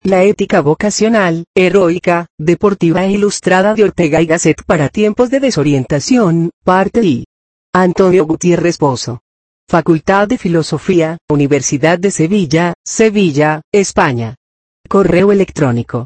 La ética vocacional, heroica, deportiva e ilustrada de Ortega y Gasset para tiempos de desorientación, parte I. Antonio Gutiérrez Pozo. Facultad de Filosofía, Universidad de Sevilla, Sevilla, España. Correo electrónico,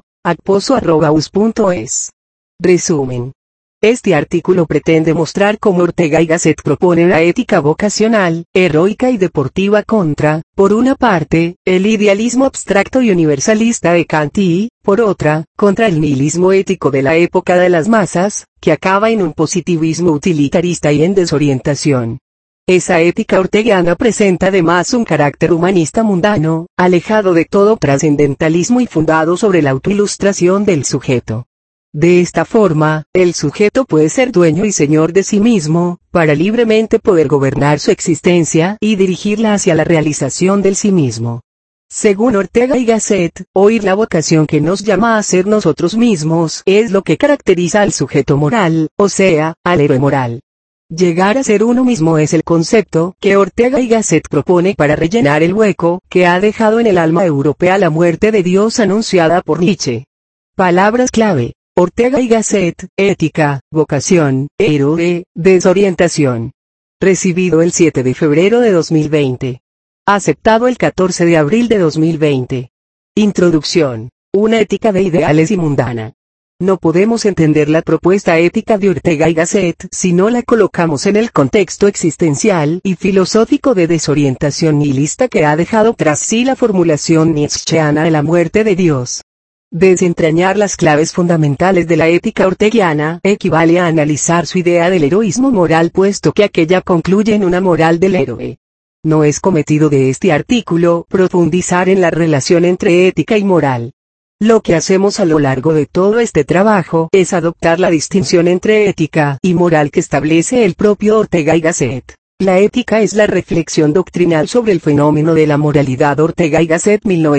acpozo@us.es. Resumen. Este artículo pretende mostrar cómo Ortega y Gasset proponen la ética vocacional, heroica y deportiva contra, por una parte, el idealismo abstracto y universalista de Kant y, por otra, contra el nihilismo ético de la época de las masas, que acaba en un positivismo utilitarista y en desorientación. Esa ética orteguiana presenta además un carácter humanista mundano, alejado de todo trascendentalismo y fundado sobre la autoilustración del sujeto. De esta forma, el sujeto puede ser dueño y señor de sí mismo, para libremente poder gobernar su existencia y dirigirla hacia la realización del sí mismo. Según Ortega y Gasset, oír la vocación que nos llama a ser nosotros mismos es lo que caracteriza al sujeto moral, o sea, al héroe moral. Llegar a ser uno mismo es el concepto que Ortega y Gasset propone para rellenar el hueco que ha dejado en el alma europea la muerte de Dios anunciada por Nietzsche. Palabras clave: Ortega y Gasset, ética, vocación, héroe, desorientación. Recibido el 7 de febrero de 2020. Aceptado el 14 de abril de 2020. Introducción. Una ética de ideales y mundana. No podemos entender la propuesta ética de Ortega y Gasset si no la colocamos en el contexto existencial y filosófico de desorientación nihilista que ha dejado tras sí la formulación nietzscheana de la muerte de Dios. Desentrañar las claves fundamentales de la ética orteguiana equivale a analizar su idea del heroísmo moral, puesto que aquella concluye en una moral del héroe. No es cometido de este artículo profundizar en la relación entre ética y moral. Lo que hacemos a lo largo de todo este trabajo es adoptar la distinción entre ética y moral que establece el propio Ortega y Gasset. La ética es la reflexión doctrinal sobre el fenómeno de la moralidad. Ortega y Gasset,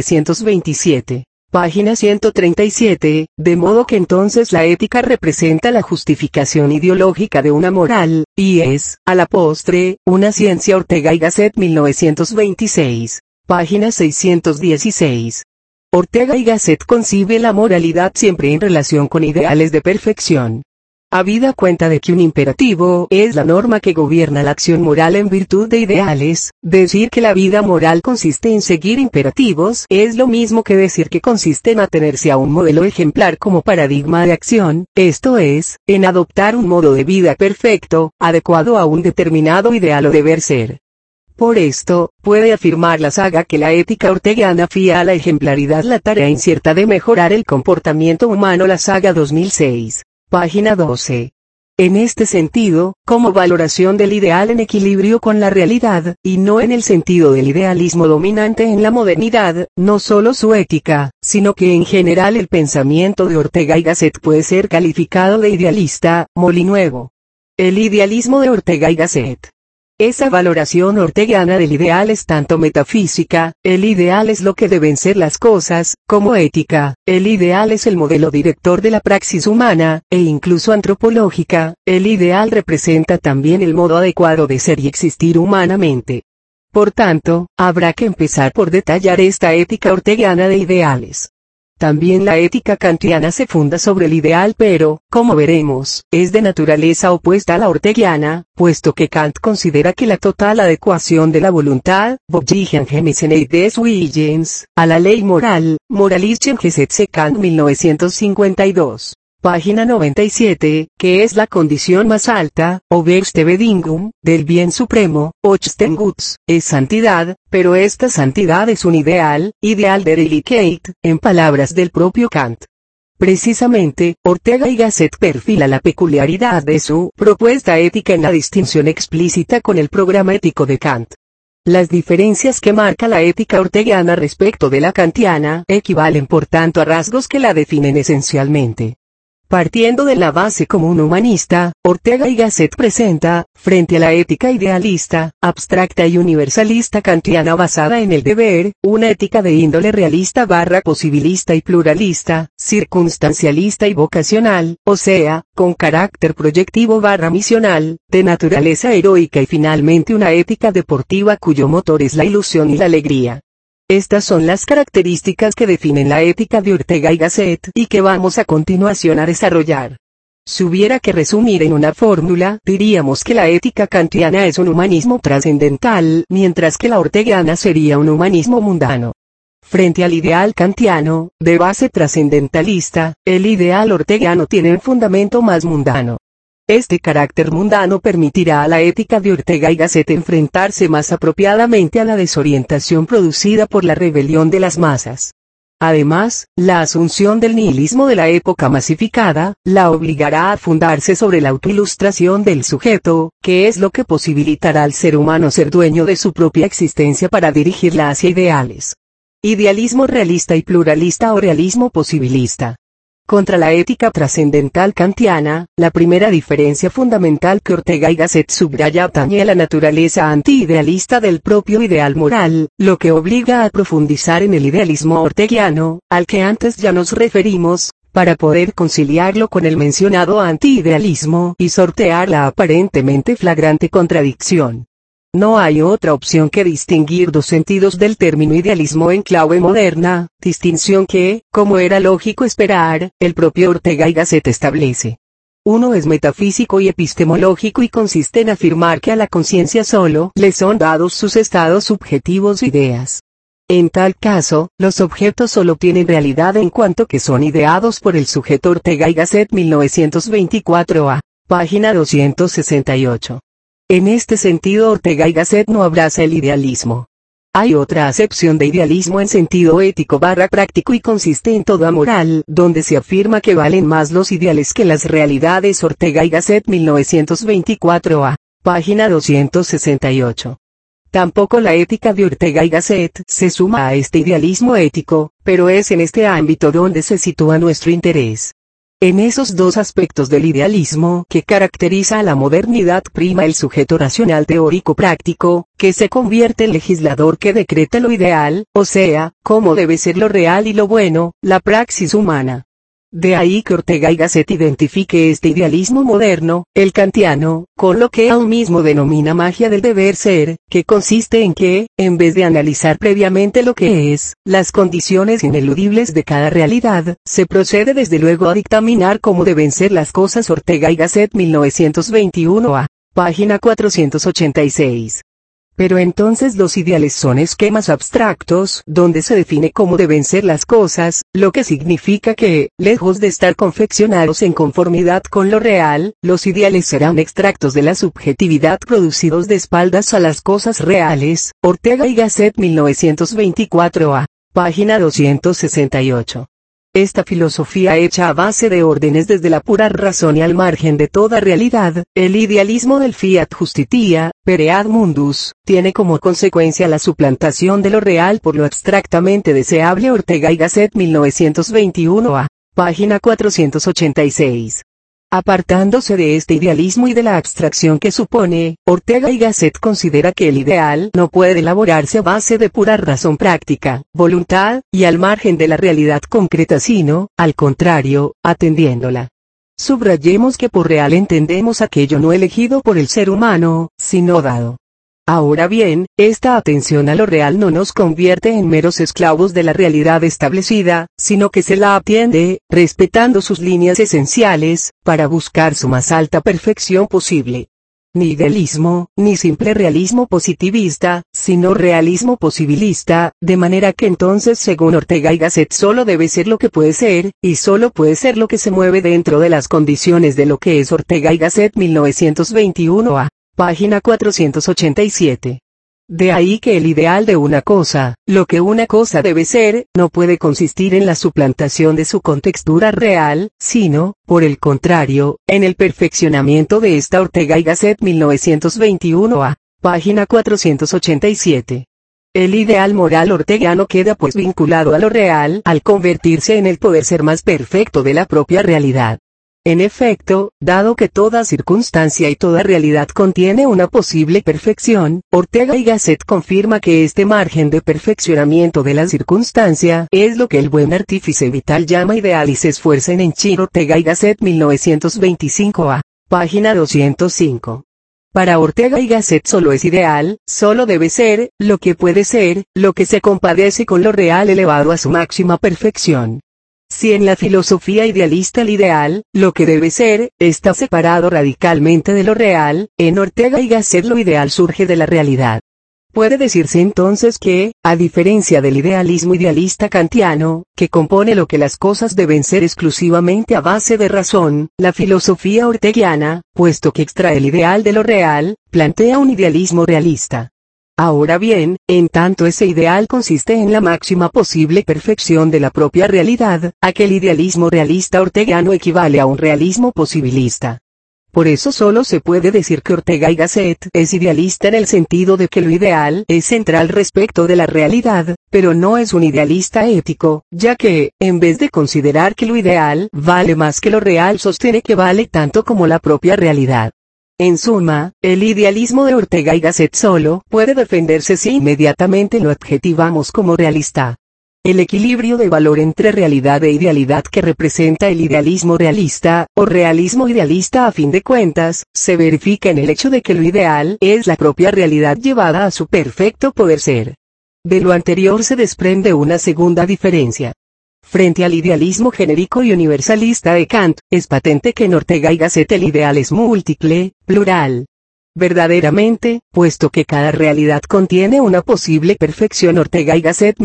1927. Página 137, de modo que entonces la ética representa la justificación ideológica de una moral, y es, a la postre, una ciencia. Ortega y Gasset, 1926. Página 616. Ortega y Gasset concibe la moralidad siempre en relación con ideales de perfección. Habida cuenta de que un imperativo es la norma que gobierna la acción moral en virtud de ideales, decir que la vida moral consiste en seguir imperativos es lo mismo que decir que consiste en atenerse a un modelo ejemplar como paradigma de acción, esto es, en adoptar un modo de vida perfecto, adecuado a un determinado ideal o deber ser. Por esto, puede afirmar la saga que la ética orteguiana fía a la ejemplaridad la tarea incierta de mejorar el comportamiento humano. La saga 2006. Página 12. En este sentido, como valoración del ideal en equilibrio con la realidad, y no en el sentido del idealismo dominante en la modernidad, no solo su ética, sino que en general el pensamiento de Ortega y Gasset puede ser calificado de idealista, molinuevo. El idealismo de Ortega y Gasset. Esa valoración orteguiana del ideal es tanto metafísica, el ideal es lo que deben ser las cosas, como ética, el ideal es el modelo director de la praxis humana, e incluso antropológica, el ideal representa también el modo adecuado de ser y existir humanamente. Por tanto, habrá que empezar por detallar esta ética orteguiana de ideales. También la ética kantiana se funda sobre el ideal, pero, como veremos, es de naturaleza opuesta a la orteguiana, puesto que Kant considera que la total adecuación de la voluntad, des Willens, a la ley moral, Moralischen Gesetze Kant, 1952. Página 97, que es la condición más alta, oberste Bedingung, del bien supremo, höchsten Guts, es santidad, pero esta santidad es un ideal, ideal der Heiligkeit, en palabras del propio Kant. Precisamente, Ortega y Gasset perfila la peculiaridad de su propuesta ética en la distinción explícita con el programa ético de Kant. Las diferencias que marca la ética orteguiana respecto de la kantiana equivalen por tanto a rasgos que la definen esencialmente. Partiendo de la base común humanista, Ortega y Gasset presenta, frente a la ética idealista, abstracta y universalista kantiana basada en el deber, una ética de índole realista / posibilista y pluralista, circunstancialista y vocacional, o sea, con carácter proyectivo / misional, de naturaleza heroica y finalmente una ética deportiva cuyo motor es la ilusión y la alegría. Estas son las características que definen la ética de Ortega y Gasset y que vamos a continuación a desarrollar. Si hubiera que resumir en una fórmula, diríamos que la ética kantiana es un humanismo trascendental, mientras que la orteguiana sería un humanismo mundano. Frente al ideal kantiano, de base trascendentalista, el ideal orteguiano tiene un fundamento más mundano. Este carácter mundano permitirá a la ética de Ortega y Gasset enfrentarse más apropiadamente a la desorientación producida por la rebelión de las masas. Además, la asunción del nihilismo de la época masificada, la obligará a fundarse sobre la autoilustración del sujeto, que es lo que posibilitará al ser humano ser dueño de su propia existencia para dirigirla hacia ideales. Idealismo realista y pluralista o realismo posibilista. Contra la ética trascendental kantiana, la primera diferencia fundamental que Ortega y Gasset subraya atañe a la naturaleza anti-idealista del propio ideal moral, lo que obliga a profundizar en el idealismo orteguiano, al que antes ya nos referimos, para poder conciliarlo con el mencionado anti-idealismo y sortear la aparentemente flagrante contradicción. No hay otra opción que distinguir dos sentidos del término idealismo en clave moderna, distinción que, como era lógico esperar, el propio Ortega y Gasset establece. Uno es metafísico y epistemológico y consiste en afirmar que a la conciencia solo le son dados sus estados subjetivos o ideas. En tal caso, los objetos solo tienen realidad en cuanto que son ideados por el sujeto. Ortega y Gasset 1924a, página 268. En este sentido Ortega y Gasset no abraza el idealismo. Hay otra acepción de idealismo en sentido ético/práctico y consiste en toda moral, donde se afirma que valen más los ideales que las realidades. Ortega y Gasset 1924a, página 268. Tampoco la ética de Ortega y Gasset se suma a este idealismo ético, pero es en este ámbito donde se sitúa nuestro interés. En esos dos aspectos del idealismo que caracteriza a la modernidad prima el sujeto racional teórico práctico, que se convierte en legislador que decreta lo ideal, o sea, cómo debe ser lo real y lo bueno, la praxis humana. De ahí que Ortega y Gasset identifique este idealismo moderno, el kantiano, con lo que él mismo denomina magia del deber ser, que consiste en que, en vez de analizar previamente lo que es, las condiciones ineludibles de cada realidad, se procede desde luego a dictaminar cómo deben ser las cosas. Ortega y Gasset 1921a, página 486. Pero entonces los ideales son esquemas abstractos, donde se define cómo deben ser las cosas, lo que significa que, lejos de estar confeccionados en conformidad con lo real, los ideales serán extractos de la subjetividad producidos de espaldas a las cosas reales. Ortega y Gasset 1924a, página 268. Esta filosofía hecha a base de órdenes desde la pura razón y al margen de toda realidad, el idealismo del fiat justitia, per ad mundus, tiene como consecuencia la suplantación de lo real por lo abstractamente deseable. Ortega y Gasset 1921a, página 486. Apartándose de este idealismo y de la abstracción que supone, Ortega y Gasset considera que el ideal no puede elaborarse a base de pura razón práctica, voluntad, y al margen de la realidad concreta sino, al contrario, atendiéndola. Subrayemos que por real entendemos aquello no elegido por el ser humano, sino dado. Ahora bien, esta atención a lo real no nos convierte en meros esclavos de la realidad establecida, sino que se la atiende, respetando sus líneas esenciales, para buscar su más alta perfección posible. Ni idealismo, ni simple realismo positivista, sino realismo posibilista, de manera que entonces según Ortega y Gasset solo debe ser lo que puede ser, y solo puede ser lo que se mueve dentro de las condiciones de lo que es. Ortega y Gasset 1921a. Página 487. De ahí que el ideal de una cosa, lo que una cosa debe ser, no puede consistir en la suplantación de su contextura real, sino, por el contrario, en el perfeccionamiento de esta. Ortega y Gasset 1921a, página 487. El ideal moral orteguiano queda pues vinculado a lo real al convertirse en el poder ser más perfecto de la propia realidad. En efecto, dado que toda circunstancia y toda realidad contiene una posible perfección, Ortega y Gasset confirma que este margen de perfeccionamiento de la circunstancia es lo que el buen artífice vital llama ideal y se esfuerza en henchir. Ortega y Gasset 1925a, página 205. Para Ortega y Gasset solo es ideal, solo debe ser, lo que puede ser, lo que se compadece con lo real elevado a su máxima perfección. Si en la filosofía idealista el ideal, lo que debe ser, está separado radicalmente de lo real, en Ortega y Gasset lo ideal surge de la realidad. Puede decirse entonces que, a diferencia del idealismo idealista kantiano, que compone lo que las cosas deben ser exclusivamente a base de razón, la filosofía orteguiana, puesto que extrae el ideal de lo real, plantea un idealismo realista. Ahora bien, en tanto ese ideal consiste en la máxima posible perfección de la propia realidad, aquel idealismo realista orteguiano equivale a un realismo posibilista. Por eso solo se puede decir que Ortega y Gasset es idealista en el sentido de que lo ideal es central respecto de la realidad, pero no es un idealista ético, ya que, en vez de considerar que lo ideal vale más que lo real, sostiene que vale tanto como la propia realidad. En suma, el idealismo de Ortega y Gasset solo puede defenderse si inmediatamente lo adjetivamos como realista. El equilibrio de valor entre realidad e idealidad que representa el idealismo realista, o realismo idealista a fin de cuentas, se verifica en el hecho de que lo ideal es la propia realidad llevada a su perfecto poder ser. De lo anterior se desprende una segunda diferencia. Frente al idealismo genérico y universalista de Kant, es patente que en Ortega y Gasset el ideal es múltiple, plural. Verdaderamente, puesto que cada realidad contiene una posible perfección. Ortega y Gasset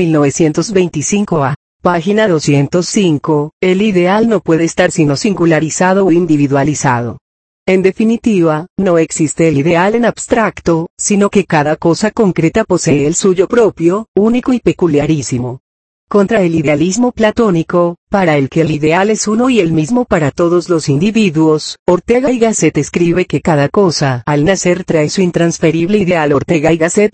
1925a. Página 205, el ideal no puede estar sino singularizado o individualizado. En definitiva, no existe el ideal en abstracto, sino que cada cosa concreta posee el suyo propio, único y peculiarísimo. Contra el idealismo platónico, para el que el ideal es uno y el mismo para todos los individuos, Ortega y Gasset escribe que cada cosa al nacer trae su intransferible ideal. Ortega y Gasset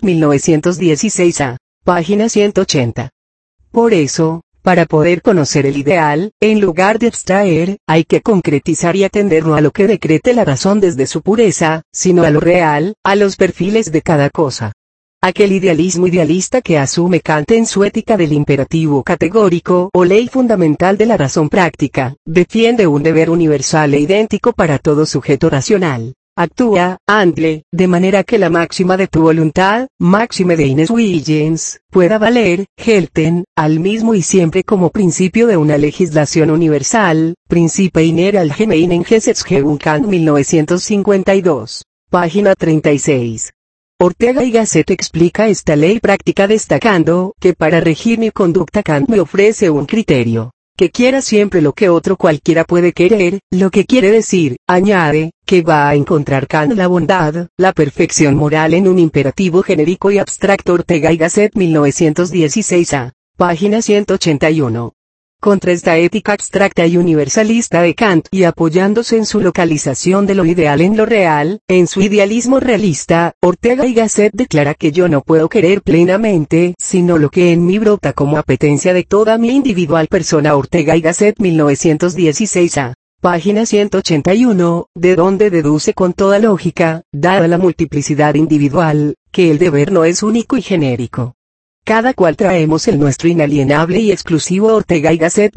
1916a. Página 180. Por eso, para poder conocer el ideal, en lugar de abstraer, hay que concretizar y atender no a lo que decrete la razón desde su pureza, sino a lo real, a los perfiles de cada cosa. Aquel idealismo idealista que asume Kant en su ética del imperativo categórico o ley fundamental de la razón práctica, defiende un deber universal e idéntico para todo sujeto racional. Actúa, handle, de manera que la máxima de tu voluntad, máxime de Ines Huygens, pueda valer, gelten, al mismo y siempre como principio de una legislación universal, Principe iner allgemeinen Gesetzgebung Kant 1952. Página 36. Ortega y Gasset explica esta ley práctica destacando que para regir mi conducta Kant me ofrece un criterio, que quiera siempre lo que otro cualquiera puede querer, lo que quiere decir, añade, que va a encontrar Kant la bondad, la perfección moral en un imperativo genérico y abstracto. Ortega y Gasset 1916a. Página 181. Contra esta ética abstracta y universalista de Kant y apoyándose en su localización de lo ideal en lo real, en su idealismo realista, Ortega y Gasset declara que yo no puedo querer plenamente, sino lo que en mí brota como apetencia de toda mi individual persona. Ortega y Gasset 1916a. Página 181, de donde deduce con toda lógica, dada la multiplicidad individual, que el deber no es único y genérico. Cada cual traemos el nuestro inalienable y exclusivo. Ortega y Gasset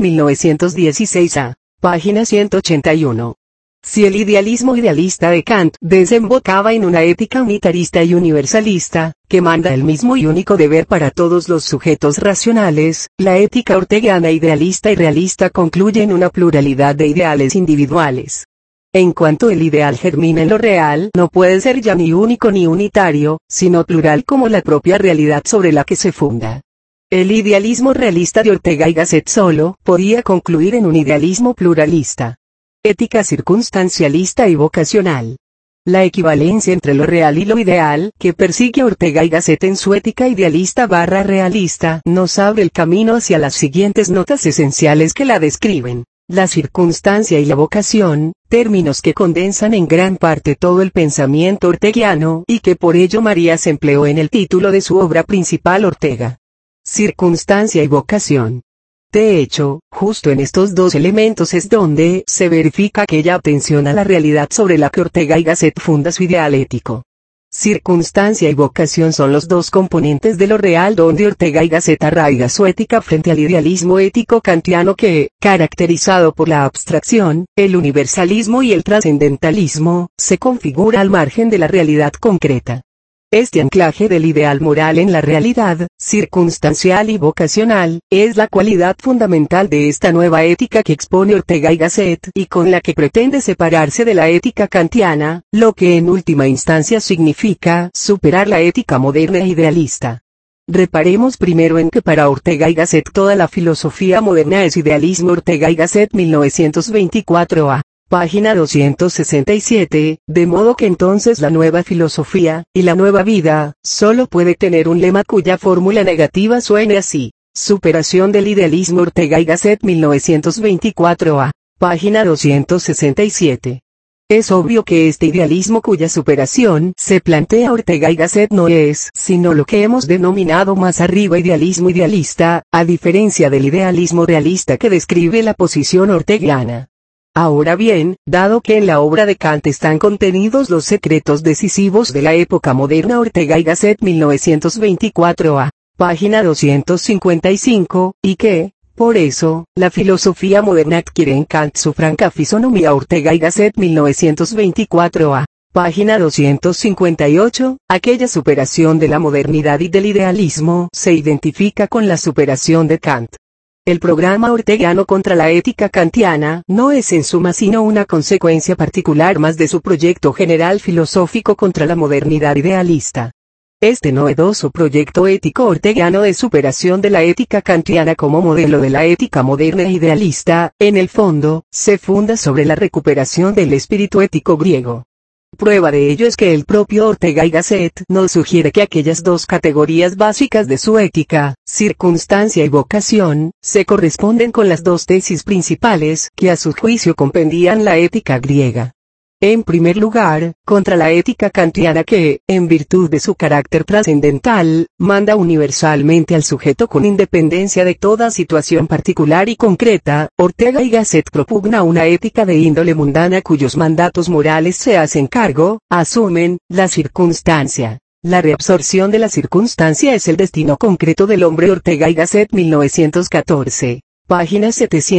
1916a. Página 181. Si el idealismo idealista de Kant desembocaba en una ética unitarista y universalista, que manda el mismo y único deber para todos los sujetos racionales, la ética orteguiana idealista y realista concluye en una pluralidad de ideales individuales. En cuanto el ideal germina en lo real, no puede ser ya ni único ni unitario, sino plural como la propia realidad sobre la que se funda. El idealismo realista de Ortega y Gasset solo podía concluir en un idealismo pluralista. Ética circunstancialista y vocacional. La equivalencia entre lo real y lo ideal, que persigue Ortega y Gasset en su ética idealista / realista, nos abre el camino hacia las siguientes notas esenciales que la describen. La circunstancia y la vocación, términos que condensan en gran parte todo el pensamiento orteguiano y que por ello Marías empleó en el título de su obra principal. Ortega. Circunstancia y vocación. De hecho, justo en estos dos elementos es donde se verifica aquella atención a la realidad sobre la que Ortega y Gasset funda su ideal ético. circunstancia y vocación son los dos componentes de lo real donde Ortega y Gasset arraiga su ética frente al idealismo ético kantiano que, caracterizado por la abstracción, el universalismo y el trascendentalismo, se configura al margen de la realidad concreta. Este anclaje del ideal moral en la realidad, circunstancial y vocacional, es la cualidad fundamental de esta nueva ética que expone Ortega y Gasset y con la que pretende separarse de la ética kantiana, lo que en última instancia significa superar la ética moderna e idealista. Reparemos primero en que para Ortega y Gasset toda la filosofía moderna es idealismo. Ortega y Gasset 1924a. Página 267, de modo que entonces la nueva filosofía, y la nueva vida, solo puede tener un lema cuya fórmula negativa suene así: superación del idealismo. Ortega y Gasset 1924a, página 267. Es obvio que este idealismo cuya superación se plantea Ortega y Gasset no es sino lo que hemos denominado más arriba idealismo idealista, a diferencia del idealismo realista que describe la posición orteguiana. Ahora bien, dado que en la obra de Kant están contenidos los secretos decisivos de la época moderna. Ortega y Gasset 1924a, página 255, y que, por eso, la filosofía moderna adquiere en Kant su franca fisonomía. Ortega y Gasset 1924a, página 258, aquella superación de la modernidad y del idealismo se identifica con la superación de Kant. El programa orteguiano contra la ética kantiana no es en suma sino una consecuencia particular más de su proyecto general filosófico contra la modernidad idealista. Este novedoso proyecto ético orteguiano de superación de la ética kantiana como modelo de la ética moderna e idealista, en el fondo, se funda sobre la recuperación del espíritu ético griego. Prueba de ello es que el propio Ortega y Gasset nos sugiere que aquellas dos categorías básicas de su ética, circunstancia y vocación, se corresponden con las dos tesis principales que a su juicio compendían la ética griega. En primer lugar, contra la ética kantiana que, en virtud de su carácter trascendental, manda universalmente al sujeto con independencia de toda situación particular y concreta, Ortega y Gasset propugna una ética de índole mundana cuyos mandatos morales se hacen cargo, asumen, la circunstancia. La reabsorción de la circunstancia es el destino concreto del hombre. Ortega y Gasset 1914, página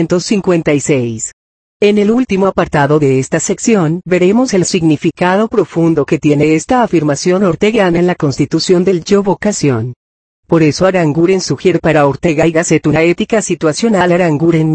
756. En el último apartado de esta sección veremos el significado profundo que tiene esta afirmación orteguiana en la constitución del yo-vocación. Por eso Aranguren sugiere para Ortega y Gasset una ética situacional. Aranguren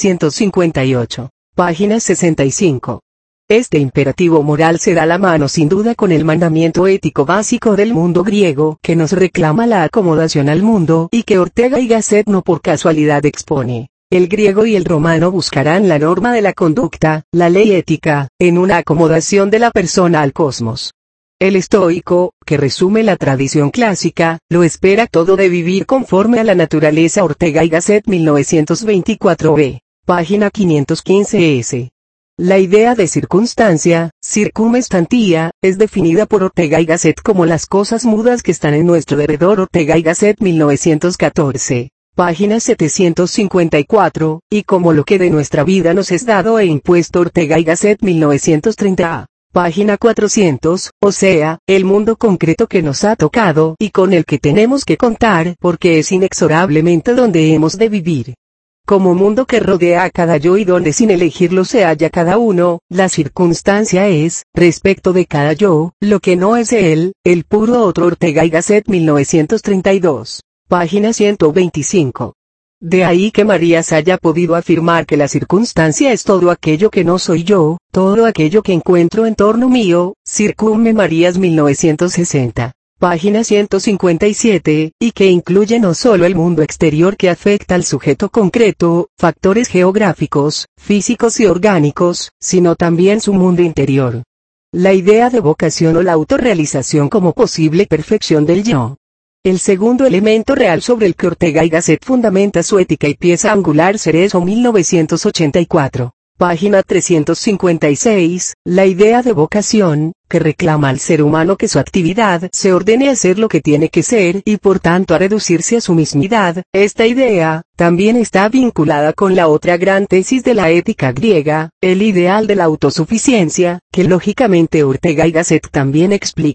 1958, página 65. Este imperativo moral se da la mano sin duda con el mandamiento ético básico del mundo griego que nos reclama la acomodación al mundo y que Ortega y Gasset no por casualidad expone. El griego y el romano buscarán la norma de la conducta, la ley ética, en una acomodación de la persona al cosmos. El estoico, que resume la tradición clásica, lo espera todo de vivir conforme a la naturaleza. Ortega y Gasset 1924b, página 515s. La idea de circunstancia, circunstantía, es definida por Ortega y Gasset como las cosas mudas que están en nuestro derredor. Ortega y Gasset 1914. Página 754, y como lo que de nuestra vida nos es dado e impuesto. Ortega y Gasset 1930a, página 400, o sea, el mundo concreto que nos ha tocado y con el que tenemos que contar porque es inexorablemente donde hemos de vivir. Como mundo que rodea a cada yo y donde sin elegirlo se halla cada uno, la circunstancia es, respecto de cada yo, lo que no es él, el puro otro. Ortega y Gasset 1932. Página 125. De ahí que Marías haya podido afirmar que la circunstancia es todo aquello que no soy yo, todo aquello que encuentro en torno mío, Circume Marías 1960. Página 157, y que incluye no solo el mundo exterior que afecta al sujeto concreto, factores geográficos, físicos y orgánicos, sino también su mundo interior. La idea de vocación o la autorrealización como posible perfección del yo. El segundo elemento real sobre el que Ortega y Gasset fundamenta su ética y pieza angular. Cerezo 1984. Página 356, la idea de vocación, que reclama al ser humano que su actividad se ordene a ser lo que tiene que ser y por tanto a reducirse a su mismidad. Esta idea, también está vinculada con la otra gran tesis de la ética griega, el ideal de la autosuficiencia, que lógicamente Ortega y Gasset también explica.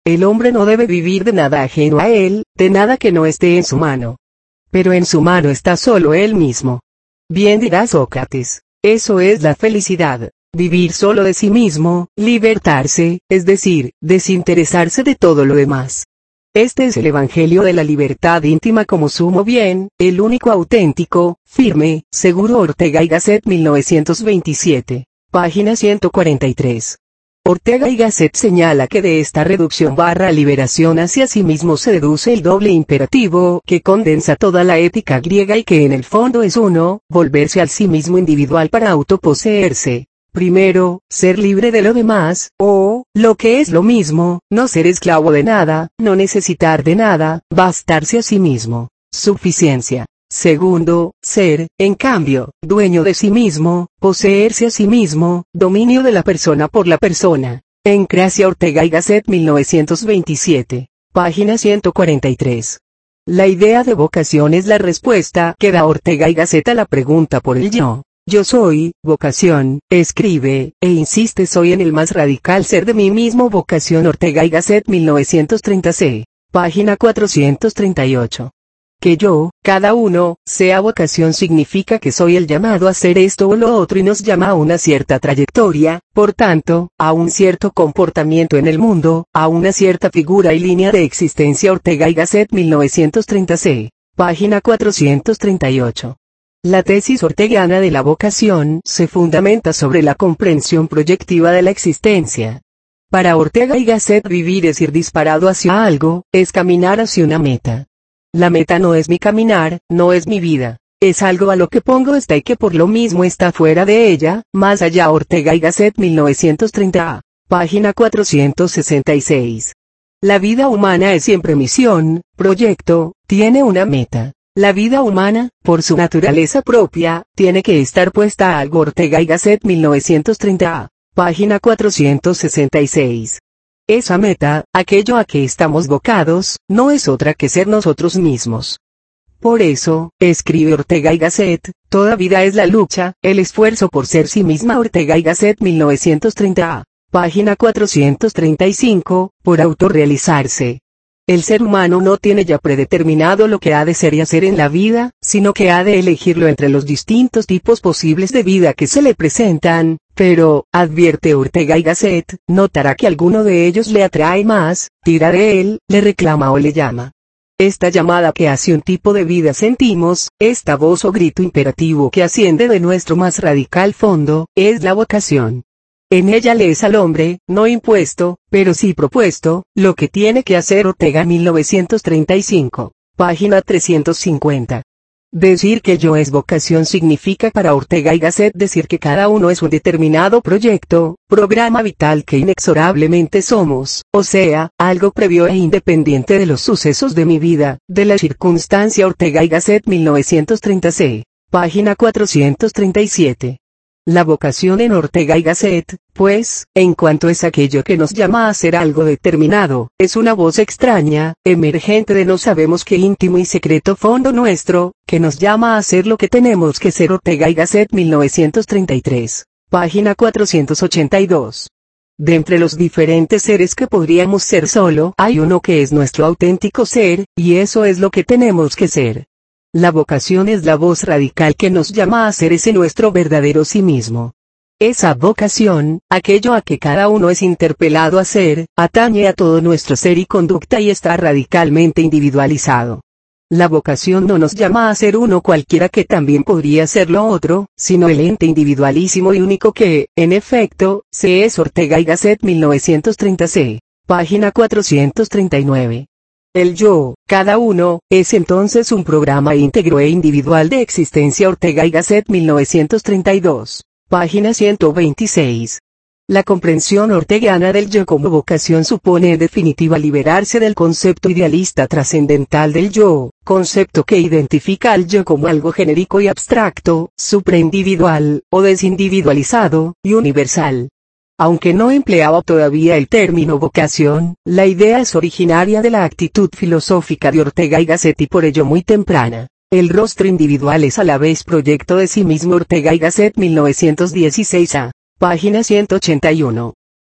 el hombre no debe vivir de nada ajeno a él, de nada que no esté en su mano. Pero en su mano está solo él mismo. Bien dirá Sócrates, eso es la felicidad, vivir solo de sí mismo, libertarse, es decir, desinteresarse de todo lo demás. Este es el Evangelio de la libertad íntima como sumo bien, el único auténtico, firme, seguro. Ortega y Gasset 1927, página 143. Ortega y Gasset señala que de esta reducción / liberación hacia sí mismo se deduce el doble imperativo que condensa toda la ética griega y que en el fondo es uno, volverse al sí mismo individual para autoposeerse. Primero, ser libre de lo demás, o, lo que es lo mismo, no ser esclavo de nada, no necesitar de nada, bastarse a sí mismo. Suficiencia. Segundo, ser, en cambio, dueño de sí mismo, poseerse a sí mismo, dominio de la persona por la persona. Encrasia. Ortega y Gasset 1927, página 143. La idea de vocación es la respuesta que da Ortega y Gasset a la pregunta por el yo. Yo soy, vocación, escribe, e insiste soy en el más radical ser de mí mismo. Vocación. Ortega y Gasset 1930c, página 438. Que yo, cada uno, sea vocación significa que soy el llamado a hacer esto o lo otro y nos llama a una cierta trayectoria, por tanto, a un cierto comportamiento en el mundo, a una cierta figura y línea de existencia. Ortega y Gasset 1930c, página 438. La tesis orteguiana de la vocación se fundamenta sobre la comprensión proyectiva de la existencia. Para Ortega y Gasset vivir es ir disparado hacia algo, es caminar hacia una meta. La meta no es mi caminar, no es mi vida, es algo a lo que pongo y que por lo mismo está fuera de ella, más allá. Ortega y Gasset 1930a, página 466. La vida humana es siempre misión, proyecto, tiene una meta. La vida humana, por su naturaleza propia, tiene que estar puesta a algo. Ortega y Gasset 1930a, página 466. Esa meta, aquello a que estamos vocados, no es otra que ser nosotros mismos. Por eso, escribe Ortega y Gasset, toda vida es la lucha, el esfuerzo por ser sí misma. Ortega y Gasset 1930a, página 435, por autorrealizarse. El ser humano no tiene ya predeterminado lo que ha de ser y hacer en la vida, sino que ha de elegirlo entre los distintos tipos posibles de vida que se le presentan, pero, advierte Ortega y Gasset, notará que alguno de ellos le atrae más, tira de él, le reclama o le llama. Esta llamada que hacia un tipo de vida sentimos, esta voz o grito imperativo que asciende de nuestro más radical fondo, es la vocación. En ella le es al hombre, no impuesto, pero sí propuesto, lo que tiene que hacer. Ortega 1935, página 350. Decir que yo es vocación significa para Ortega y Gasset decir que cada uno es un determinado proyecto, programa vital que inexorablemente somos, o sea, algo previo e independiente de los sucesos de mi vida, de la circunstancia. Ortega y Gasset 1930c, página 437. La vocación en Ortega y Gasset, pues, en cuanto es aquello que nos llama a hacer algo determinado, es una voz extraña, emergente de no sabemos qué íntimo y secreto fondo nuestro, que nos llama a hacer lo que tenemos que ser. Ortega y Gasset 1933, página 482. De entre los diferentes seres que podríamos ser solo hay uno que es nuestro auténtico ser, y eso es lo que tenemos que ser. La vocación es la voz radical que nos llama a ser ese nuestro verdadero sí mismo. Esa vocación, aquello a que cada uno es interpelado a ser, atañe a todo nuestro ser y conducta y está radicalmente individualizado. La vocación no nos llama a ser uno cualquiera que también podría ser lo otro, sino el ente individualísimo y único que, en efecto, se es. Ortega y Gasset 1930c, página 439. El yo, cada uno, es entonces un programa íntegro e individual de existencia. Ortega y Gasset 1932, página 126. La comprensión orteguiana del yo como vocación supone en definitiva liberarse del concepto idealista trascendental del yo, concepto que identifica al yo como algo genérico y abstracto, supraindividual, o desindividualizado, y universal. Aunque no empleaba todavía el término vocación, la idea es originaria de la actitud filosófica de Ortega y Gasset y por ello muy temprana. El rostro individual es a la vez proyecto de sí mismo. Ortega y Gasset 1916a, página 181.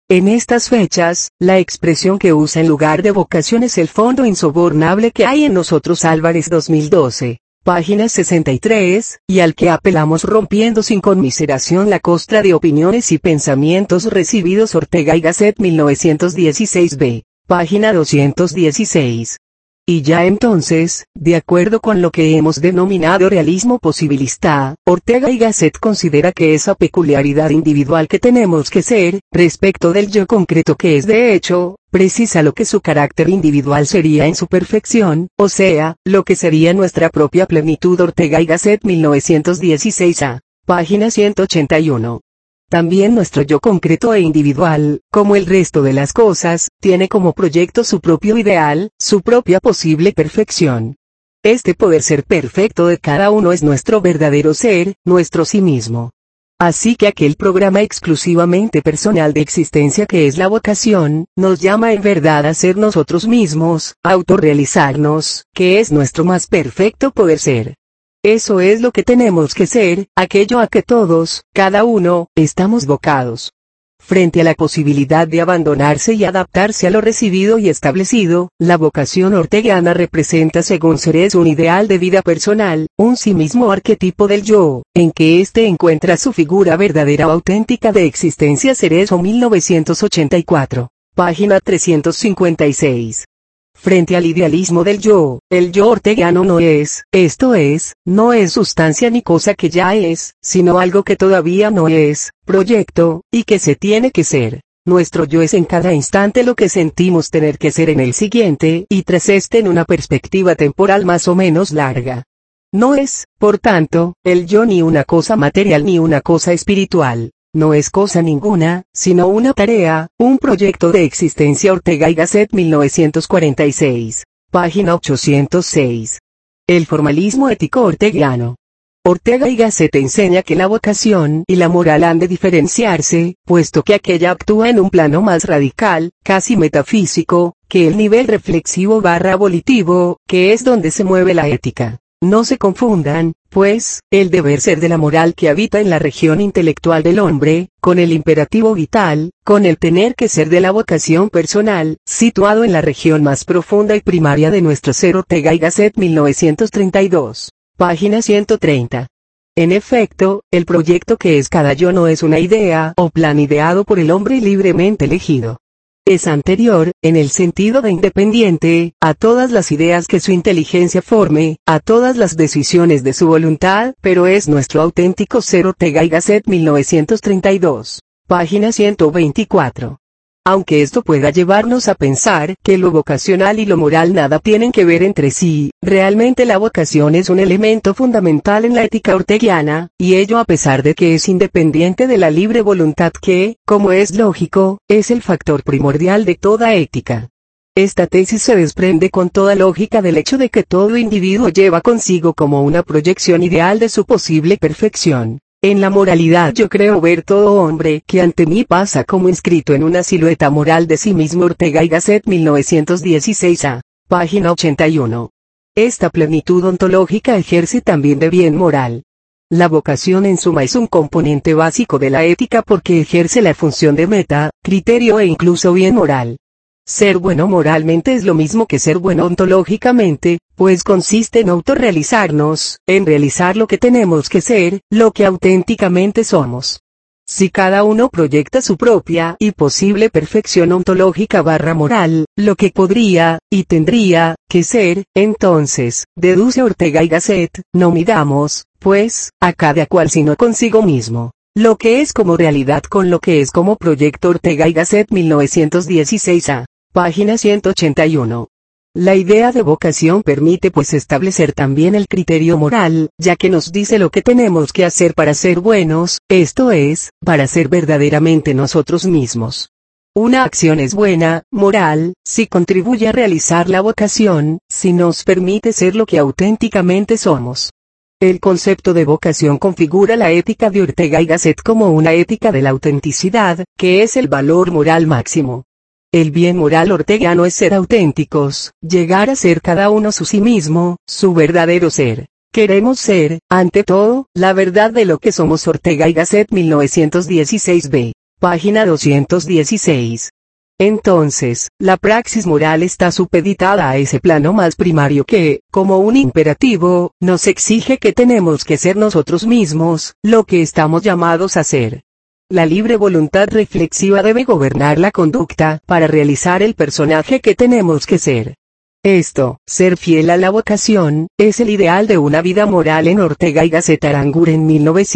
En estas fechas, la expresión que usa en lugar de vocación es el fondo insobornable que hay en nosotros. Álvarez 2012. Página 63, y al que apelamos rompiendo sin conmiseración la costra de opiniones y pensamientos recibidos. Ortega y Gasset 1916b. Página 216. Y ya entonces, de acuerdo con lo que hemos denominado realismo posibilista, Ortega y Gasset considera que esa peculiaridad individual que tenemos que ser, respecto del yo concreto que es de hecho, precisa lo que su carácter individual sería en su perfección, o sea, lo que sería nuestra propia plenitud. Ortega y Gasset 1916a. Página 181. También nuestro yo concreto e individual, como el resto de las cosas, tiene como proyecto su propio ideal, su propia posible perfección. Este poder ser perfecto de cada uno es nuestro verdadero ser, nuestro sí mismo. Así que aquel programa exclusivamente personal de existencia que es la vocación, nos llama en verdad a ser nosotros mismos, a autorrealizarnos, que es nuestro más perfecto poder ser. Eso es lo que tenemos que ser, aquello a que todos, cada uno, estamos vocados. Frente a la posibilidad de abandonarse y adaptarse a lo recibido y establecido, la vocación orteguiana representa según Serres un ideal de vida personal, un sí mismo arquetipo del yo, en que éste encuentra su figura verdadera o auténtica de existencia. Serres 1984. Página 356. Frente al idealismo del yo, el yo orteguiano no es, esto es, no es sustancia ni cosa que ya es, sino algo que todavía no es, proyecto, y que se tiene que ser. Nuestro yo es en cada instante lo que sentimos tener que ser en el siguiente, y tras este en una perspectiva temporal más o menos larga. No es, por tanto, el yo ni una cosa material ni una cosa espiritual. No es cosa ninguna, sino una tarea, un proyecto de existencia. Ortega y Gasset 1946. Página 806. El formalismo ético orteguiano. Ortega y Gasset enseña que la vocación y la moral han de diferenciarse, puesto que aquella actúa en un plano más radical, casi metafísico, que el nivel reflexivo/volitivo, que es donde se mueve la ética. No se confundan, pues, el deber ser de la moral que habita en la región intelectual del hombre, con el imperativo vital, con el tener que ser de la vocación personal, situado en la región más profunda y primaria de nuestro ser. Ortega y Gasset 1932. Página 130. En efecto, el proyecto que es cada yo no es una idea o plan ideado por el hombre libremente elegido. Es anterior, en el sentido de independiente, a todas las ideas que su inteligencia forme, a todas las decisiones de su voluntad, pero es nuestro auténtico ser. Ortega y Gasset 1932. Página 124. Aunque esto pueda llevarnos a pensar que lo vocacional y lo moral nada tienen que ver entre sí, realmente la vocación es un elemento fundamental en la ética orteguiana, y ello a pesar de que es independiente de la libre voluntad que, como es lógico, es el factor primordial de toda ética. Esta tesis se desprende con toda lógica del hecho de que todo individuo lleva consigo como una proyección ideal de su posible perfección. En la moralidad yo creo ver todo hombre que ante mí pasa como inscrito en una silueta moral de sí mismo. Ortega y Gasset 1916a. Página 81. Esta plenitud ontológica ejerce también de bien moral. La vocación en suma es un componente básico de la ética porque ejerce la función de meta, criterio e incluso bien moral. Ser bueno moralmente es lo mismo que ser bueno ontológicamente, pues consiste en autorrealizarnos, en realizar lo que tenemos que ser, lo que auténticamente somos. Si cada uno proyecta su propia y posible perfección ontológica/moral, lo que podría, y tendría, que ser, entonces, deduce Ortega y Gasset, no midamos, pues, a cada cual sino consigo mismo. Lo que es como realidad con lo que es como proyecto. Ortega y Gasset 1916a. Página 181. La idea de vocación permite pues establecer también el criterio moral, ya que nos dice lo que tenemos que hacer para ser buenos, esto es, para ser verdaderamente nosotros mismos. Una acción es buena, moral, si contribuye a realizar la vocación, si nos permite ser lo que auténticamente somos. El concepto de vocación configura la ética de Ortega y Gasset como una ética de la autenticidad, que es el valor moral máximo. El bien moral orteguiano es ser auténticos, llegar a ser cada uno su sí mismo, su verdadero ser. Queremos ser, ante todo, la verdad de lo que somos. Ortega y Gasset 1916b. Página 216. Entonces, la praxis moral está supeditada a ese plano más primario que, como un imperativo, nos exige que tenemos que ser nosotros mismos, lo que estamos llamados a ser. La libre voluntad reflexiva debe gobernar la conducta, para realizar el personaje que tenemos que ser. Esto, ser fiel a la vocación, es el ideal de una vida moral en Ortega y Gasset Aranguren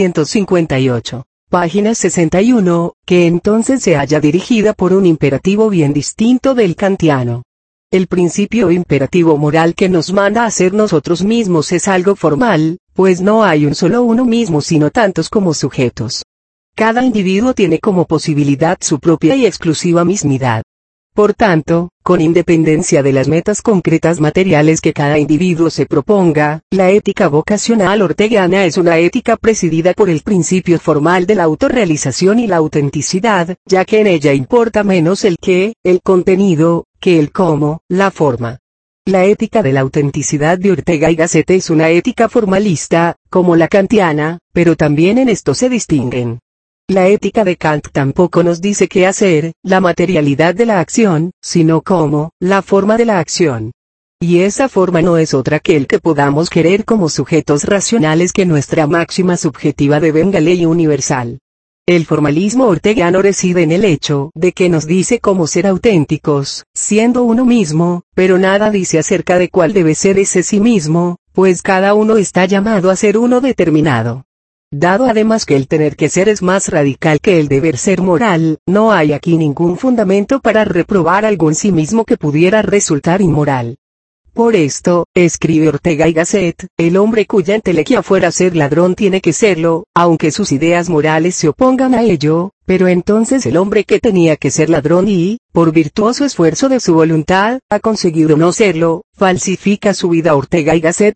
1958. Página 61, que entonces se halla dirigida por un imperativo bien distinto del kantiano. El principio imperativo moral que nos manda a ser nosotros mismos es algo formal, pues no hay un solo uno mismo sino tantos como sujetos. Cada individuo tiene como posibilidad su propia y exclusiva mismidad. Por tanto, con independencia de las metas concretas materiales que cada individuo se proponga, la ética vocacional orteguiana es una ética presidida por el principio formal de la autorrealización y la autenticidad, ya que en ella importa menos el qué, el contenido, que el cómo, la forma. La ética de la autenticidad de Ortega y Gasset es una ética formalista, como la kantiana, pero también en esto se distinguen. La ética de Kant tampoco nos dice qué hacer, la materialidad de la acción, sino cómo, la forma de la acción. Y esa forma no es otra que el que podamos querer como sujetos racionales que nuestra máxima subjetiva devenga ley universal. El formalismo orteguiano reside en el hecho de que nos dice cómo ser auténticos, siendo uno mismo, pero nada dice acerca de cuál debe ser ese sí mismo, pues cada uno está llamado a ser uno determinado. Dado además que el tener que ser es más radical que el deber ser moral, no hay aquí ningún fundamento para reprobar algún sí mismo que pudiera resultar inmoral. Por esto, escribe Ortega y Gasset, el hombre cuya entelequia fuera ser ladrón tiene que serlo, aunque sus ideas morales se opongan a ello, pero entonces el hombre que tenía que ser ladrón y, por virtuoso esfuerzo de su voluntad, ha conseguido no serlo, falsifica su vida. Ortega y Gasset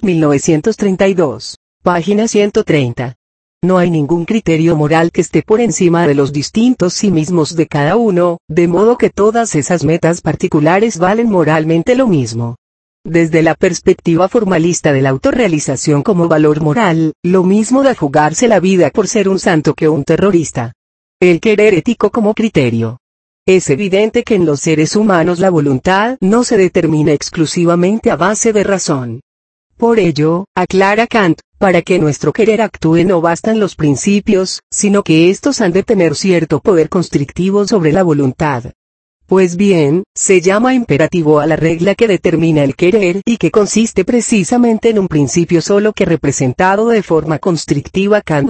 1932. Página 130. No hay ningún criterio moral que esté por encima de los distintos sí mismos de cada uno, de modo que todas esas metas particulares valen moralmente lo mismo. Desde la perspectiva formalista de la autorrealización como valor moral, lo mismo da jugarse la vida por ser un santo que un terrorista. El querer ético como criterio. Es evidente que en los seres humanos la voluntad no se determina exclusivamente a base de razón. Por ello, aclara Kant, para que nuestro querer actúe no bastan los principios, sino que estos han de tener cierto poder constrictivo sobre la voluntad. Pues bien, se llama imperativo a la regla que determina el querer y que consiste precisamente en un principio solo que representado de forma constrictiva. Kant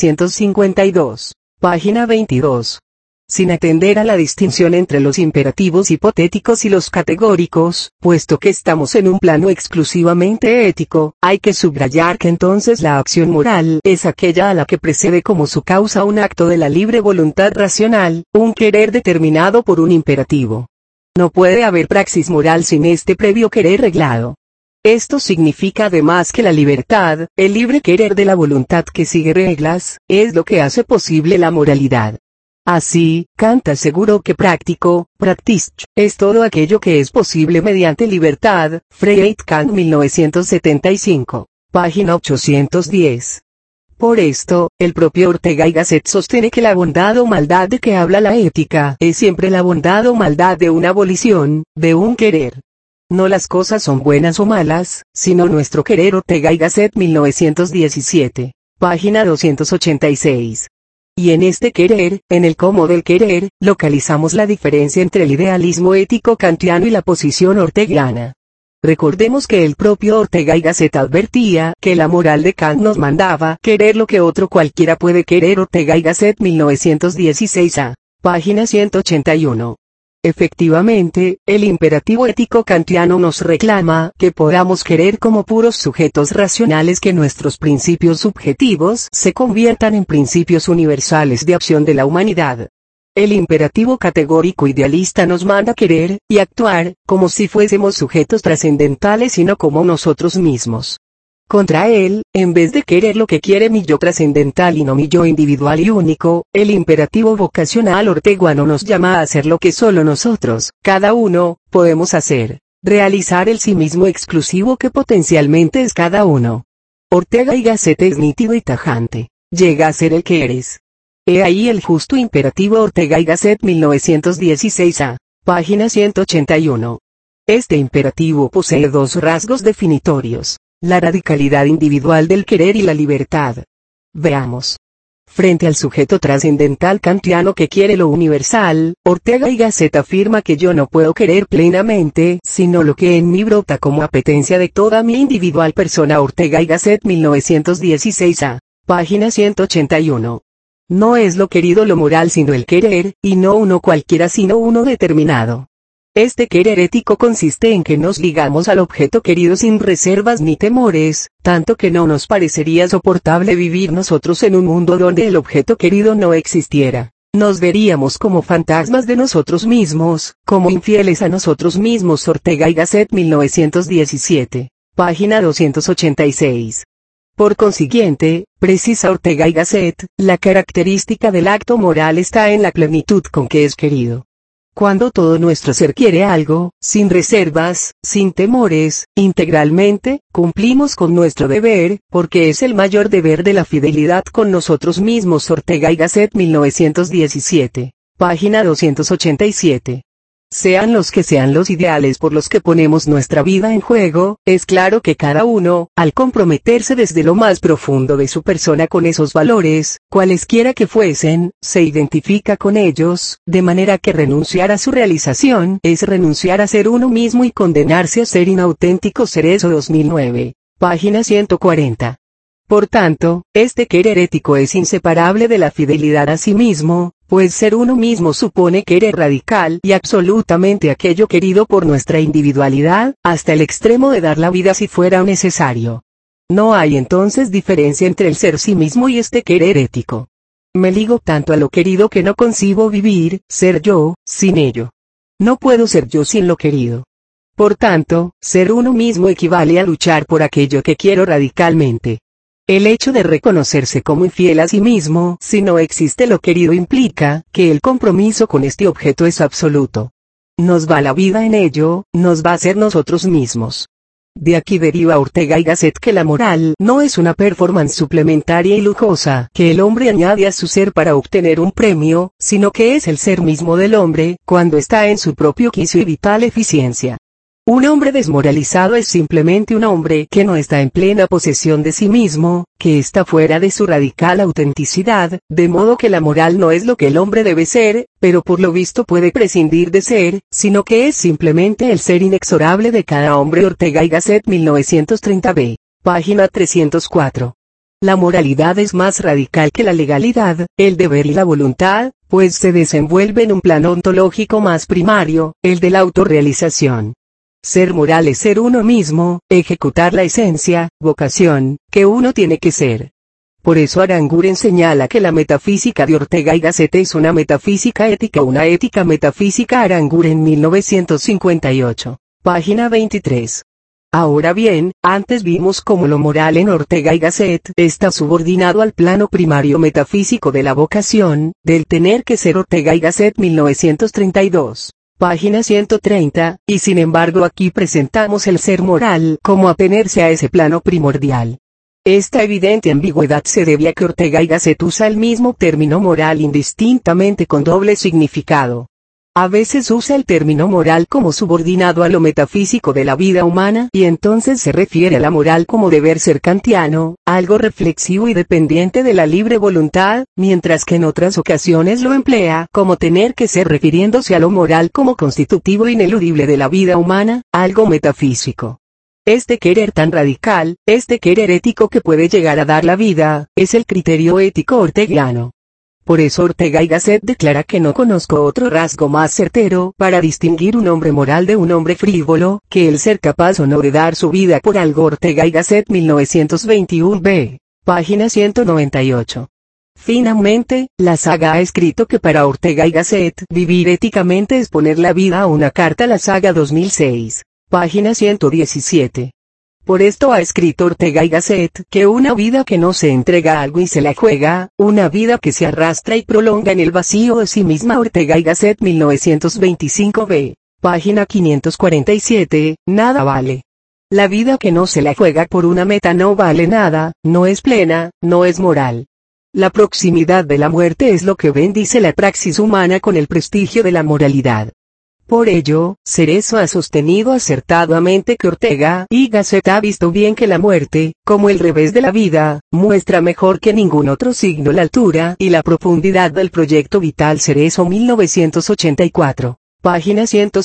1952. Página 22. Sin atender a la distinción entre los imperativos hipotéticos y los categóricos, puesto que estamos en un plano exclusivamente ético, hay que subrayar que entonces la acción moral es aquella a la que precede como su causa un acto de la libre voluntad racional, un querer determinado por un imperativo. No puede haber praxis moral sin este previo querer reglado. Esto significa además que la libertad, el libre querer de la voluntad que sigue reglas, es lo que hace posible la moralidad. Así, Kant aseguró que Praktisch, es todo aquello que es posible mediante libertad. Freiheit Kant 1975. Página 810. Por esto, el propio Ortega y Gasset sostiene que la bondad o maldad de que habla la ética es siempre la bondad o maldad de una volición, de un querer. No las cosas son buenas o malas, sino nuestro querer. Ortega y Gasset 1917. Página 286. Y en este querer, en el cómo del querer, localizamos la diferencia entre el idealismo ético kantiano y la posición orteguiana. Recordemos que el propio Ortega y Gasset advertía que la moral de Kant nos mandaba querer lo que otro cualquiera puede querer. Ortega y Gasset 1916a. Página 181. Efectivamente, el imperativo ético kantiano nos reclama que podamos querer como puros sujetos racionales, que nuestros principios subjetivos se conviertan en principios universales de acción de la humanidad. El imperativo categórico idealista nos manda querer y actuar como si fuésemos sujetos trascendentales y no como nosotros mismos. Contra él, en vez de querer lo que quiere mi yo trascendental y no mi yo individual y único, el imperativo vocacional orteguiano nos llama a hacer lo que solo nosotros, cada uno, podemos hacer, realizar el sí mismo exclusivo que potencialmente es cada uno. Ortega y Gasset es nítido y tajante. Llega a ser el que eres. He ahí el justo imperativo Ortega y Gasset 1916a, página 181. Este imperativo posee dos rasgos definitorios, la radicalidad individual del querer y la libertad. Veamos. Frente al sujeto trascendental kantiano que quiere lo universal, Ortega y Gasset afirma que yo no puedo querer plenamente, sino lo que en mí brota como apetencia de toda mi individual persona. Ortega y Gasset 1916a, página 181. No es lo querido lo moral sino el querer, y no uno cualquiera sino uno determinado. Este querer ético consiste en que nos ligamos al objeto querido sin reservas ni temores, tanto que no nos parecería soportable vivir nosotros en un mundo donde el objeto querido no existiera. Nos veríamos como fantasmas de nosotros mismos, como infieles a nosotros mismos. Ortega y Gasset 1917, página 286. Por consiguiente, precisa Ortega y Gasset, la característica del acto moral está en la plenitud con que es querido. Cuando todo nuestro ser quiere algo, sin reservas, sin temores, integralmente, cumplimos con nuestro deber, porque es el mayor deber de la fidelidad con nosotros mismos. Ortega y Gasset 1917, página 287. Sean los que sean los ideales por los que ponemos nuestra vida en juego, es claro que cada uno, al comprometerse desde lo más profundo de su persona con esos valores, cualesquiera que fuesen, se identifica con ellos, de manera que renunciar a su realización es renunciar a ser uno mismo y condenarse a ser inauténtico. Cerezo 2009, página 140. Por tanto, este querer ético es inseparable de la fidelidad a sí mismo, pues ser uno mismo supone querer radical y absolutamente aquello querido por nuestra individualidad, hasta el extremo de dar la vida si fuera necesario. No hay entonces diferencia entre el ser sí mismo y este querer ético. Me ligo tanto a lo querido que no concibo vivir, ser yo, sin ello. No puedo ser yo sin lo querido. Por tanto, ser uno mismo equivale a luchar por aquello que quiero radicalmente. El hecho de reconocerse como infiel a sí mismo, si no existe lo querido, implica que el compromiso con este objeto es absoluto. Nos va la vida en ello, nos va a ser nosotros mismos. De aquí deriva Ortega y Gasset que la moral no es una performance suplementaria y lujosa que el hombre añade a su ser para obtener un premio, sino que es el ser mismo del hombre, cuando está en su propio quicio y vital eficiencia. Un hombre desmoralizado es simplemente un hombre que no está en plena posesión de sí mismo, que está fuera de su radical autenticidad, de modo que la moral no es lo que el hombre debe ser, pero por lo visto puede prescindir de ser, sino que es simplemente el ser inexorable de cada hombre. Ortega y Gasset 1930b, página 304. La moralidad es más radical que la legalidad, el deber y la voluntad, pues se desenvuelve en un plano ontológico más primario, el de la autorrealización. Ser moral es ser uno mismo, ejecutar la esencia, vocación, que uno tiene que ser. Por eso Aranguren señala que la metafísica de Ortega y Gasset es una metafísica ética, una ética metafísica. Aranguren 1958, página 23. Ahora bien, antes vimos cómo lo moral en Ortega y Gasset está subordinado al plano primario metafísico de la vocación, del tener que ser. Ortega y Gasset 1932. Página 130, y sin embargo aquí presentamos el ser moral como atenerse a ese plano primordial. Esta evidente ambigüedad se debe a que Ortega y Gasset usa el mismo término moral indistintamente con doble significado. A veces usa el término moral como subordinado a lo metafísico de la vida humana y entonces se refiere a la moral como deber ser kantiano, algo reflexivo y dependiente de la libre voluntad, mientras que en otras ocasiones lo emplea como tener que ser, refiriéndose a lo moral como constitutivo ineludible de la vida humana, algo metafísico. Este querer tan radical, este querer ético que puede llegar a dar la vida, es el criterio ético orteguiano. Por eso Ortega y Gasset declara que no conozco otro rasgo más certero para distinguir un hombre moral de un hombre frívolo, que el ser capaz o no de dar su vida por algo. Ortega y Gasset 1921b, página 198. Finalmente, la saga ha escrito que para Ortega y Gasset vivir éticamente es poner la vida a una carta. La saga 2006, página 117. Por esto ha escrito Ortega y Gasset que una vida que no se entrega a algo y se la juega, una vida que se arrastra y prolonga en el vacío de sí misma. Ortega y Gasset 1925b, página 547, nada vale. La vida que no se la juega por una meta no vale nada, no es plena, no es moral. La proximidad de la muerte es lo que bendice la praxis humana con el prestigio de la moralidad. Por ello, Cerezo ha sostenido acertadamente que Ortega y Gasset ha visto bien que la muerte, como el revés de la vida, muestra mejor que ningún otro signo la altura y la profundidad del proyecto vital. Cerezo 1984, página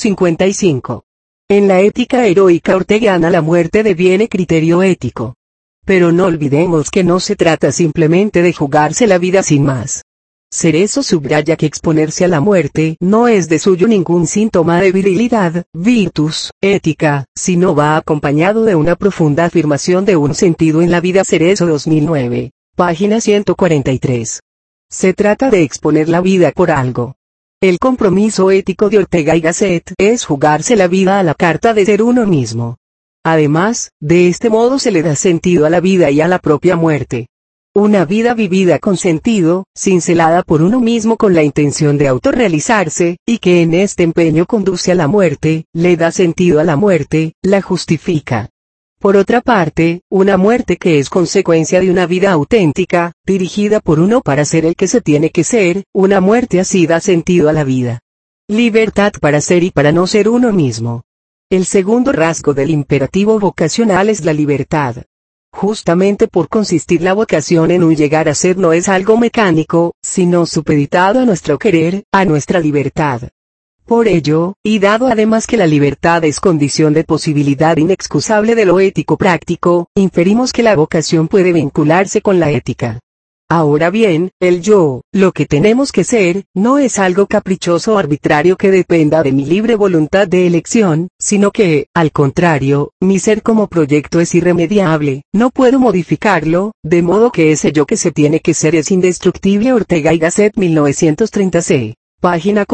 155. En la ética heroica orteguiana la muerte deviene criterio ético. Pero no olvidemos que no se trata simplemente de jugarse la vida sin más. Cerezo subraya que exponerse a la muerte no es de suyo ningún síntoma de virilidad, virtus, ética, sino va acompañado de una profunda afirmación de un sentido en la vida. Cerezo 2009, página 143. Se trata de exponer la vida por algo. El compromiso ético de Ortega y Gasset es jugarse la vida a la carta de ser uno mismo. Además, de este modo se le da sentido a la vida y a la propia muerte. Una vida vivida con sentido, cincelada por uno mismo con la intención de autorrealizarse, y que en este empeño conduce a la muerte, le da sentido a la muerte, la justifica. Por otra parte, una muerte que es consecuencia de una vida auténtica, dirigida por uno para ser el que se tiene que ser, una muerte así da sentido a la vida. Libertad para ser y para no ser uno mismo. El segundo rasgo del imperativo vocacional es la libertad. Justamente por consistir la vocación en un llegar a ser no es algo mecánico, sino supeditado a nuestro querer, a nuestra libertad. Por ello, y dado además que la libertad es condición de posibilidad inexcusable de lo ético práctico, inferimos que la vocación puede vincularse con la ética. Ahora bien, el yo, lo que tenemos que ser, no es algo caprichoso o arbitrario que dependa de mi libre voluntad de elección, sino que, al contrario, mi ser como proyecto es irremediable, no puedo modificarlo, de modo que ese yo que se tiene que ser es indestructible. Ortega y Gasset 1930c, página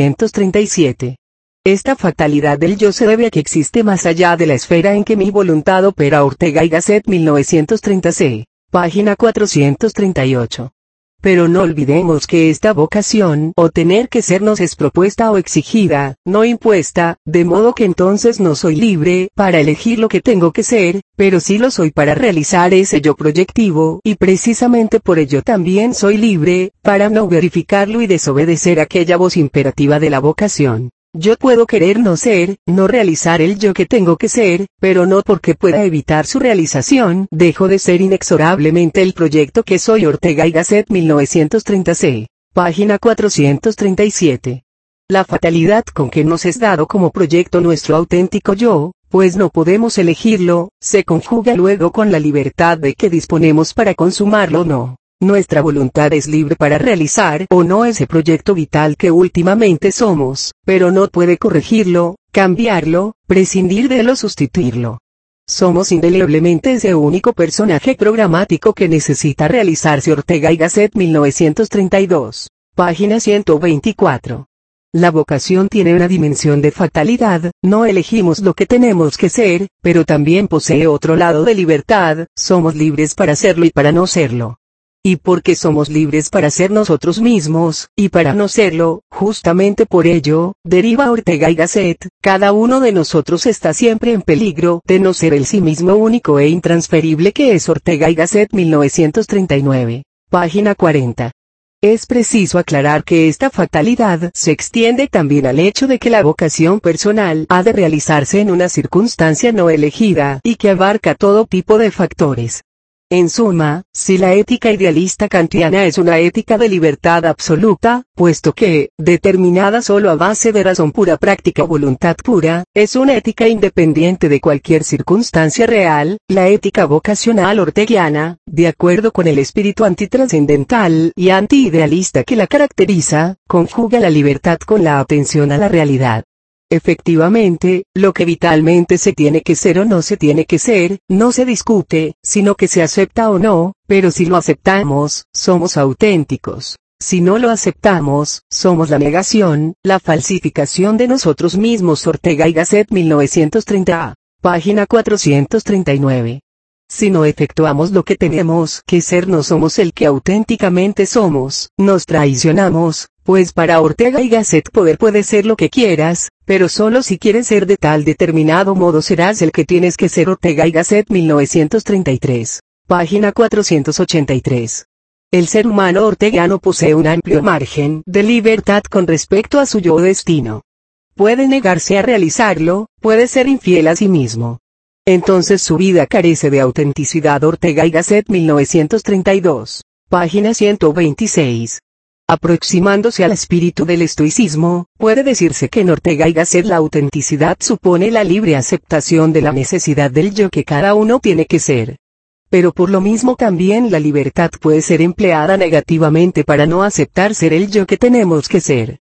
437. Esta fatalidad del yo se debe a que existe más allá de la esfera en que mi voluntad opera. Ortega y Gasset 1930c. Página 438. Pero no olvidemos que esta vocación o tener que ser nos es propuesta o exigida, no impuesta, de modo que entonces no soy libre para elegir lo que tengo que ser, pero sí lo soy para realizar ese yo proyectivo, y precisamente por ello también soy libre para no verificarlo y desobedecer aquella voz imperativa de la vocación. Yo puedo querer no ser, no realizar el yo que tengo que ser, pero no porque pueda evitar su realización, dejo de ser inexorablemente el proyecto que soy. Ortega y Gasset 1930c, página 437. La fatalidad con que nos es dado como proyecto nuestro auténtico yo, pues no podemos elegirlo, se conjuga luego con la libertad de que disponemos para consumarlo o no. Nuestra voluntad es libre para realizar o no ese proyecto vital que últimamente somos, pero no puede corregirlo, cambiarlo, prescindir de él o sustituirlo. Somos indeleblemente ese único personaje programático que necesita realizarse. Ortega y Gasset 1932, página 124. La vocación tiene una dimensión de fatalidad, no elegimos lo que tenemos que ser, pero también posee otro lado de libertad, somos libres para serlo y para no serlo. Y porque somos libres para ser nosotros mismos, y para no serlo, justamente por ello, deriva Ortega y Gasset, cada uno de nosotros está siempre en peligro de no ser el sí mismo único e intransferible que es. Ortega y Gasset 1939, página 40. Es preciso aclarar que esta fatalidad se extiende también al hecho de que la vocación personal ha de realizarse en una circunstancia no elegida, y que abarca todo tipo de factores. En suma, si la ética idealista kantiana es una ética de libertad absoluta, puesto que, determinada solo a base de razón pura, práctica o voluntad pura, es una ética independiente de cualquier circunstancia real, la ética vocacional orteguiana, de acuerdo con el espíritu antitrascendental y antiidealista que la caracteriza, conjuga la libertad con la atención a la realidad. Efectivamente, lo que vitalmente se tiene que ser o no se tiene que ser, no se discute, sino que se acepta o no, pero si lo aceptamos, somos auténticos. Si no lo aceptamos, somos la negación, la falsificación de nosotros mismos. Ortega y Gasset 1930a, página 439. Si no efectuamos lo que tenemos que ser, no somos el que auténticamente somos, nos traicionamos, pues para Ortega y Gasset poder puede ser lo que quieras, pero solo si quieres ser de tal determinado modo serás el que tienes que ser. Ortega y Gasset 1933, página 483. El ser humano orteguiano posee un amplio margen de libertad con respecto a su yo destino. Puede negarse a realizarlo, puede ser infiel a sí mismo. Entonces su vida carece de autenticidad. Ortega y Gasset, 1932, página 126. Aproximándose al espíritu del estoicismo, puede decirse que en Ortega y Gasset la autenticidad supone la libre aceptación de la necesidad del yo que cada uno tiene que ser. Pero por lo mismo también la libertad puede ser empleada negativamente para no aceptar ser el yo que tenemos que ser.